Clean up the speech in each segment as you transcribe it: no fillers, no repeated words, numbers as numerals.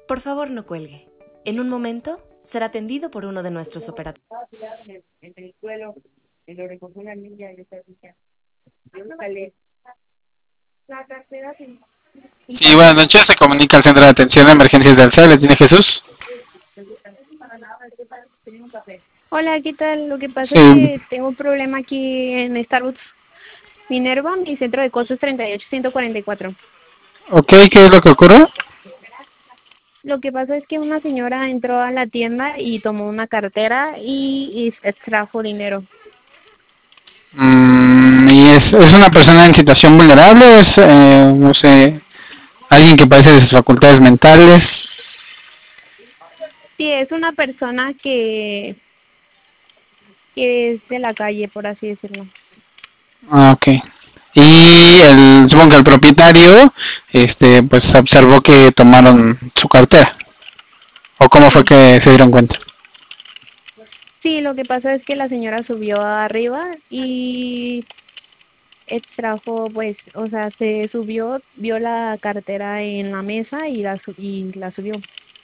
Por favor, no cuelgue. En un momento será atendido por uno de nuestros operadores. En el suelo, me lo recogió una niña y esa niña. Yo salí. La cartera sí. Sí, buenas noches. Se comunica al Centro de Atención de Emergencias del CEL. ¿Le tiene Jesús? Hola, ¿qué tal? Lo que pasa Sí. es que tengo un problema aquí en Starbucks Minerva, mi centro de costos es 38144. Ok, ¿qué es lo que ocurre? Lo que pasa es que una señora entró a la tienda y tomó una cartera y extrajo dinero. ¿Y es una persona en situación vulnerable? ¿O es, no sé, alguien que padece de sus facultades mentales? Sí, es una persona que es de la calle, por así decirlo. Ah, ok. Y supongo que el propietario, pues observó que tomaron su cartera. ¿O cómo fue Sí. que se dieron cuenta? Sí, lo que pasa es que la señora subió arriba y extrajo, pues, o sea, se subió, vio la cartera en la mesa y la subió.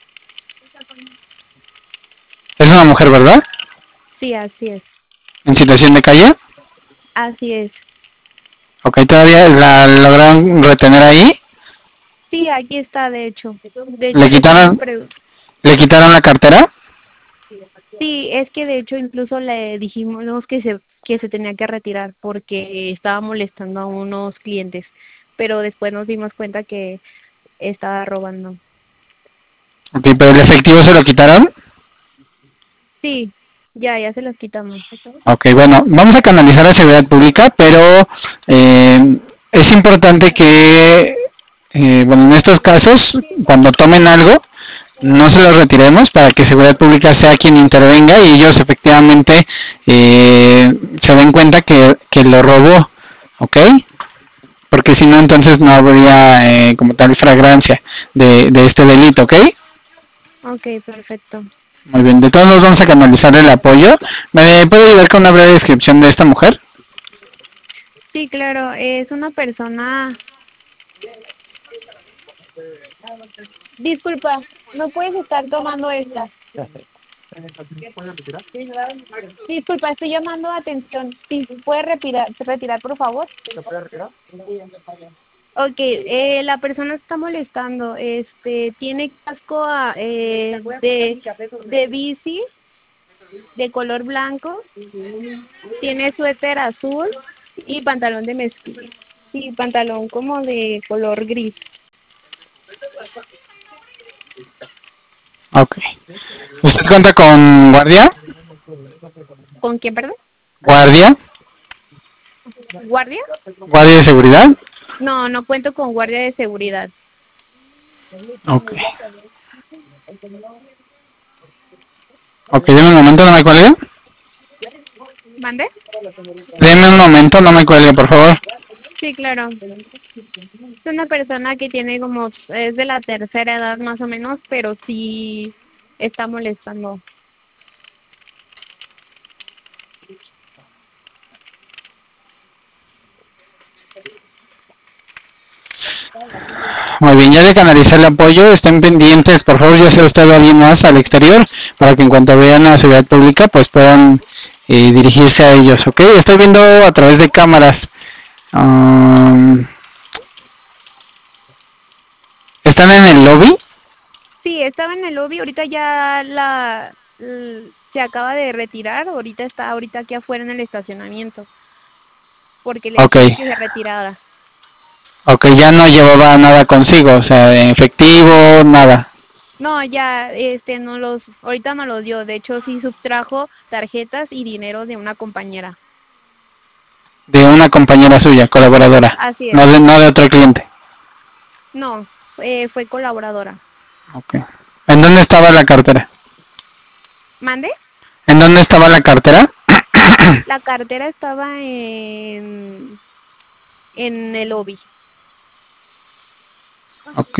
Es una mujer, ¿verdad? Sí, así es. ¿En situación de calle? Así es. Ok, ¿todavía la lograron retener ahí? Sí, aquí está, de hecho. De hecho, ¿Le le estamos quitaron, le quitaron la cartera? Sí, es que de hecho incluso le dijimos que se tenía que retirar porque estaba molestando a unos clientes, pero después nos dimos cuenta que estaba robando. Ok, pero el efectivo se lo quitaron. Sí, ya se los quitamos. Ok, bueno, vamos a canalizar a seguridad pública, pero es importante que, bueno, en estos casos, cuando tomen algo, no se lo retiremos para que seguridad pública sea quien intervenga y ellos efectivamente se den cuenta que lo robó, ¿ok? Porque si no, entonces no habría como tal flagrancia de este delito, ¿ok? Ok, perfecto. Muy bien, de todos modos vamos a canalizar el apoyo. ¿Me puede ayudar con una breve descripción de esta mujer? Sí, claro, es una persona... Disculpa, no puedes estar tomando esta. Disculpa, estoy llamando atención. Sí, ¿puedes retirar, por favor? Ok, la persona está molestando. Tiene casco de bici de color blanco, tiene suéter azul y pantalón de mezclilla. Sí, pantalón como de color gris. Ok. ¿Usted cuenta con guardia? ¿Con quién, perdón? ¿Guardia? ¿Guardia? ¿Guardia de seguridad? No, no cuento con guardia de seguridad. Ok. Ok, deme un momento, no me cuelgue. ¿Mande? Deme un momento, no me cuelgue, por favor. Sí, claro. Es una persona que tiene como, es de la tercera edad más o menos, pero sí está molestando. Muy bien, ya le canalicé el apoyo, estén pendientes, por favor, ya sea usted o alguien más al exterior, para que en cuanto vean a seguridad pública, pues puedan dirigirse a ellos, ¿ok? Estoy viendo a través de cámaras. ¿Están en el lobby? Sí, estaba en el lobby, ahorita ya se acaba de retirar, ahorita aquí afuera en el estacionamiento, porque le Ok, dijimos que se retirara. ok, ya no llevaba nada consigo, o sea, en efectivo, nada. No, ya, ahorita no los dio, de hecho sí sustrajo tarjetas y dinero de una compañera. De una compañera suya, colaboradora, Así es. no de otro cliente. No, fue colaboradora. Ok. ¿En dónde estaba la cartera? ¿Mande? ¿En dónde estaba la cartera? La cartera estaba en el lobby. Ok.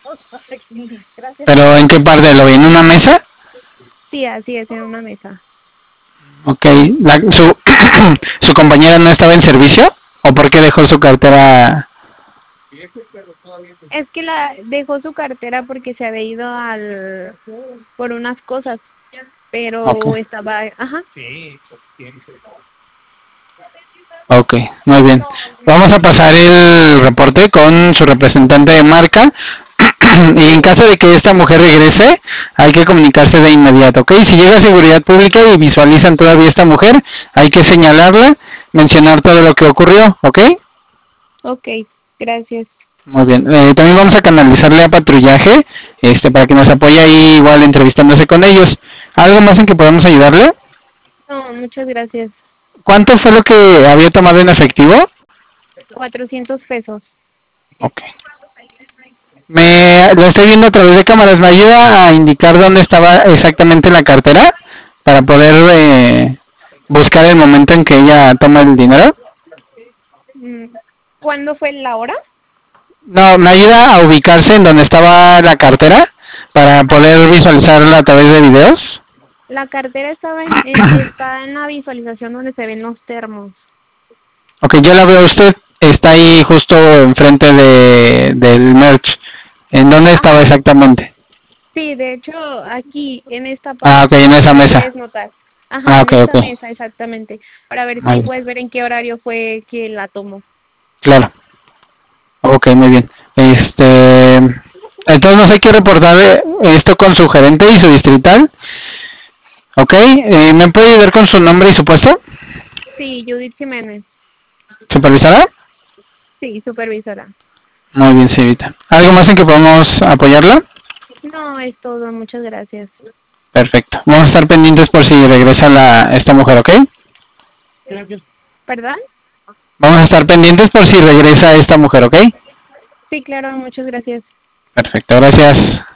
¿Pero en qué parte lo vi? ¿En una mesa? Sí, así es, en una mesa. Ok. ¿Su compañera no estaba en servicio? ¿O por qué dejó su cartera? Es que dejó su cartera porque se había ido por unas cosas, pero Ok. estaba, ajá. Ok, muy bien. Vamos a pasar el reporte con su representante de marca y en caso de que esta mujer regrese, hay que comunicarse de inmediato, ¿ok? Si llega a seguridad pública y visualizan todavía esta mujer, hay que señalarla, mencionar todo lo que ocurrió, ¿ok? Ok, gracias. Muy bien. También vamos a canalizarle a patrullaje, para que nos apoye ahí igual entrevistándose con ellos. ¿Algo más en que podamos ayudarle? No, muchas gracias. ¿Cuánto fue lo que había tomado en efectivo? 400 pesos. Ok. Lo estoy viendo a través de cámaras. ¿Me ayuda a indicar dónde estaba exactamente la cartera para poder buscar el momento en que ella toma el dinero? ¿Cuándo fue la hora? No, me ayuda a ubicarse en donde estaba la cartera para poder visualizarla a través de videos. La cartera está en la visualización donde se ven los termos. Ok, yo la veo. Usted está ahí justo enfrente del merch. ¿En dónde estaba exactamente? Sí, de hecho, aquí, en esta Ah, ok, parte, en esa mesa. puedes notar. Ajá, Ah, ok, en esta ok. mesa, exactamente. Para ver Muy si bien. puedes ver en qué horario fue que la tomó. Claro. Ok, muy bien. Entonces hay que reportar esto con su gerente y su distrital. Ok, ¿me puede ayudar con su nombre y su puesto? Sí, Judith Jiménez. ¿Supervisora? Sí, supervisora. Muy bien, señorita. ¿Algo más en que podamos apoyarla? No, es todo. Muchas gracias. Perfecto. Vamos a estar pendientes por si regresa esta mujer, ¿ok? ¿Perdón? Vamos a estar pendientes por si regresa esta mujer, ¿ok? Sí, claro, muchas gracias. Perfecto, gracias.